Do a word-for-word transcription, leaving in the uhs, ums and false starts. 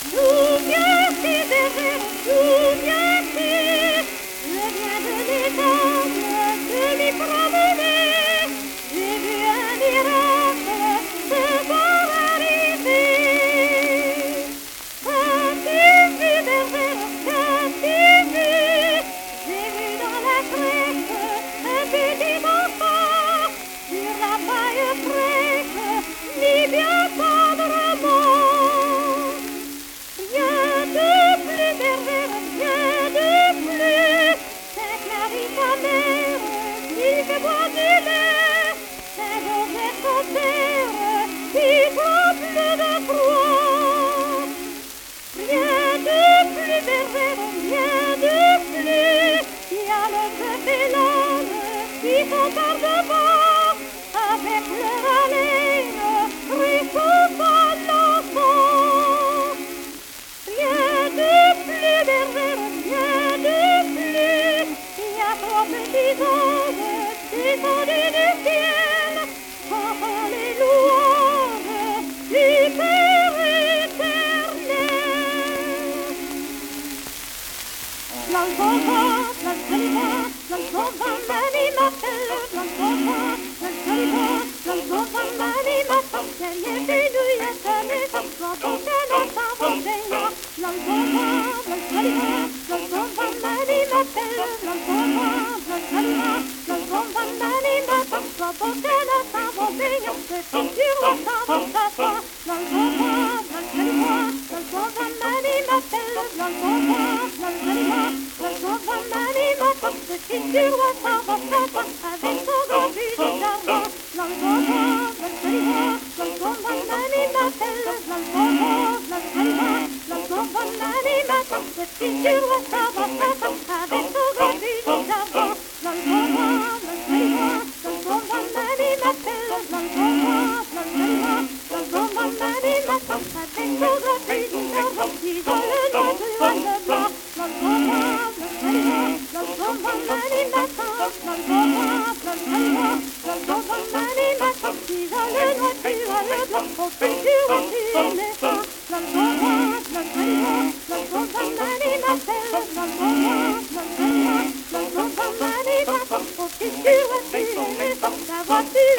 Souviens-toi, bébé, souviens-toi, je viens de l'étendre, de m'y promener. J'ai vu un miracle ce soir arriver. As-tu vu, bébé, as-tu vu? J'ai vu dans la crèche un petit enfant sur la paille fraîche, mis bien tendrement. Rien de plus pervers, rien de plus. C'est Clarisse sa mère qui fait boire du lait. C'est Joseph son père qui tremble de froid. Rien de plus pervers, rien de plus. Il y a le bœuf et l'âne qui sont par devant, avec leur haleine réchauffant l'enfant. Rien de plus pervers, rien de plus. Il y a trois petits anges descendus du ciel, chantant les louanges du Père éternel. L'enfant, l'enfant, l'enfant, mamie m'appelle, l'enfant, l'enfant, l'enfant, mamie m'appelle, qu'elle y est venue, il y a sa maison, l'enfant, l'enfant, l'enfant, l'enfant, l'enfant, mamie m'appelle, l'enfant, l'enfant, l'enfant, mamie m'appelle, l'enfant, l'enfant, l'enfant, c'est sur l'enfant, l'enfant, l'enfant, l'enfant, mamie m'appelle, l'enfant, l'enfant, l'enfant, mamie m'appelle, c'est sur l'enfant, l'enfant, avec son grand fusil d'argent, l'enfant, l'enfant, l'enfant, mamie m'appelle, l'enfant, l'enfant, l'enfant, mamie m'appelle, c'est sur l'enfant, l'enfant, avec son grand fusil d'argent, l'enfant, l'enfant, l'enfant, mamie m'appelle, l'enfant, l'enfant, l'enfant, mamie m'appelle, avec son grand fusil d'argent, qui vole le noir de blanc, l'enfant, l'enfant, l'enfant, mamie m'appelle, l'enfant, l'enfant, l'enfant, mamie m'appelle, qui vole le noir de blanc, au futur où tu es méchant, l'enfant, l'enfant, l'enfant, mamie m'appelle, l'enfant, l'enfant, l'enfant, mamie m'appelle, au futur où tu es méchant, la voiture